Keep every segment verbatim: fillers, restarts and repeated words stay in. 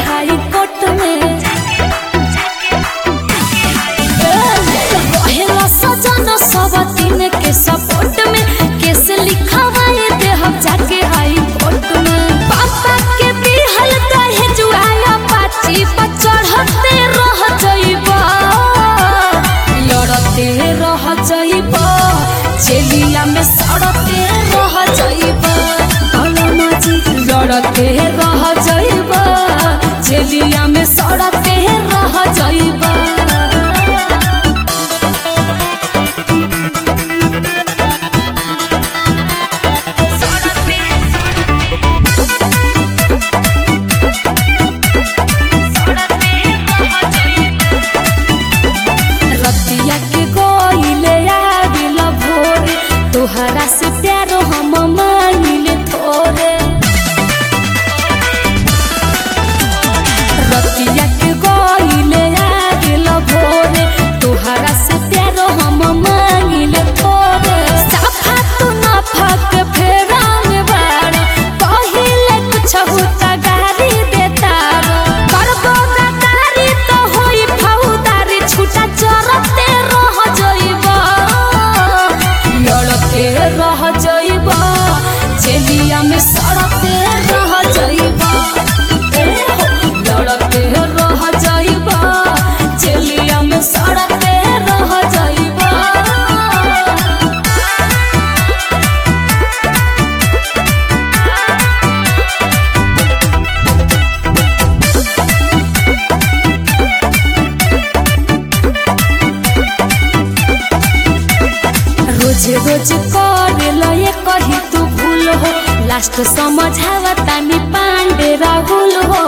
हाई court में रहेला सजन सब दिन के सपोर्ट में केस लिखवाए दे हम जाके हाई कोर्ट में पापा के बिहल दहे जुआया पाची पर चढ़ते रह जइबा लड़ते रह जइबा चेलिया में सड़ते रह जइबा लड़ते रह जइबा चेलिया में सड़ते रह जइबा रतिया के गोइले आबिल भोरे तोहरा से प्यार हम मांगिले थोरे रतिया के गोइले आबिल भोरे तोहरा से प्यार हम मांगिले थोरे साफा तू ना फक फेरांग बाड़ पहिले कुछ होता गारी देता करबो ना तारी तो होई फौदारी छूटा चरते रह जइबा लड़ते रह जइबा चेलिया में सड़ते रह जइबा लड़ते रह जइबा चेलिया में सड़ते रह जइबा रोज रोज करेला ये कही तू भूल हो लास्ट समझावा तानी पांडे राहुल हो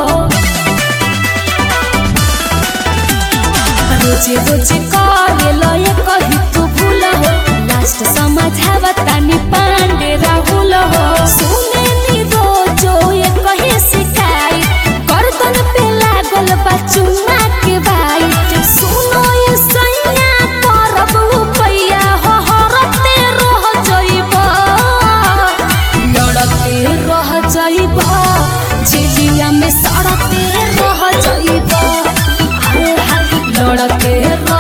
रोज रोज करेला ये कही तू भूल हो लास्ट समझावा तानी पांडे राहुल हो सुने नी रोजो ये कही शिकाई गर्दन पे लागल बा चुम्मा के भाई सुनो ये सैया करब उपैया हो हरते रह जइबा लड़ते रह जइबा झिझिया में सड़ते रह जइबा लड़ते रह